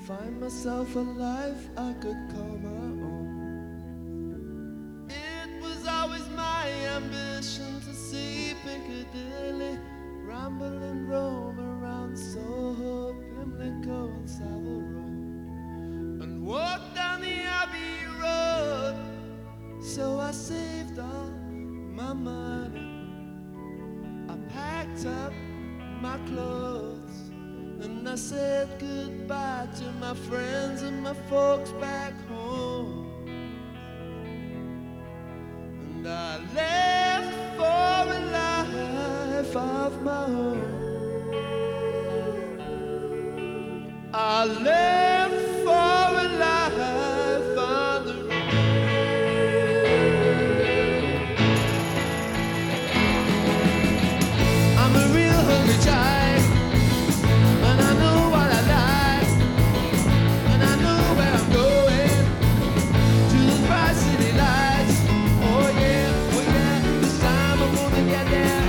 find myself a life I could call my own. It was always my ambition to see Piccadilly ramble and roam around Soho, Pimlico and Savile Row, and walk down the Abbey Road. So I saved all my money, I packed up my clothes, and I said goodbye to my friends and my folks back home. And I left for a life of my own. I left for a life on the road. I'm a real hungry child, and I know what I like, and I know where I'm going, to the bright city lights. Oh yeah, this time I'm gonna get there.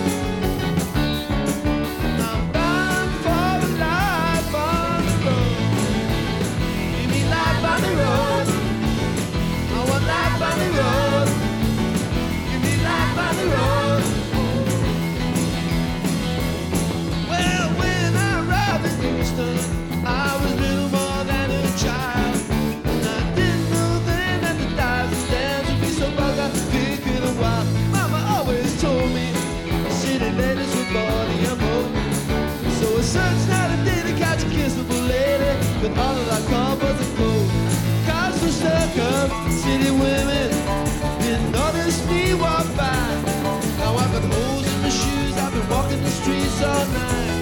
I'm bound for a life on the road. Give me life on the road. I want life on the road. Give me life on the road. Well, when I arrived in Houston, I was little more than a child, and I didn't know then that the dives and dance would be so bugger thick in a while. Mama always told me city ladies were body and bone, so I searched night and day to catch a kissable lady, but all that I called was a cold. Cars were stuck up, city women didn't notice me walk by. Now I've got holes in my shoes, I've been walking the streets all night,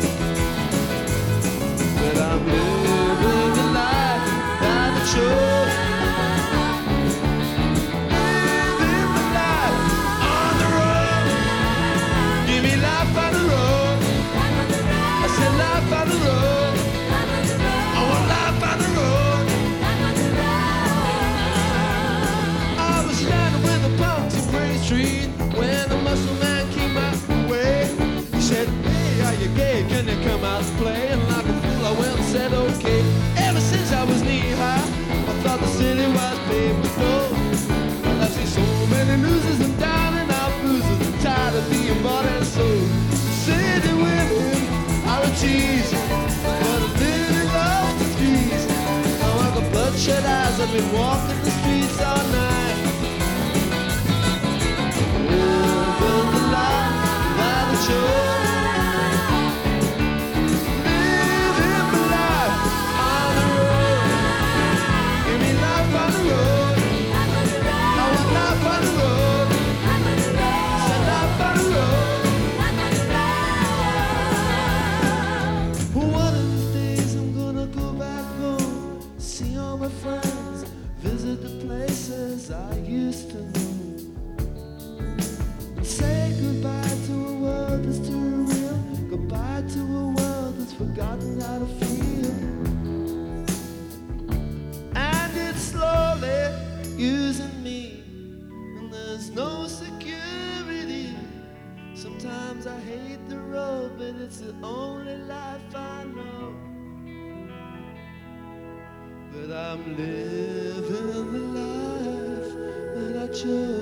but I'm living the life that I chose. Living the life on the road. Give me life on the road. I said life on the road. I want life on the road. I was standing with the punks in Grey Street when the muscle man came my way. He said, hey, are you gay? Can you come out and play? And like a fool I went and said okay. Ever since I was knee-high, I thought the city was paved with gold. Well, I've seen so many losers and down and out boozers, I'm tired of being bought and sold. City women are a tease, but I really love to tease. Now I've got bloodshot eyes, I've been walking the streets all night, living the life that I chose. Living the life on the road. Give me life on the road. I want life on the road. Said life on the road. One of these days I'm gonna go back home, see all my friends, visit the places I used to know, and say goodbye to a world that's too real, goodbye to a world that's forgotten how to feel. And it's slowly using me, and there's no security. Sometimes I hate the road, but it's the only life I know. But I'm living the life that I chose.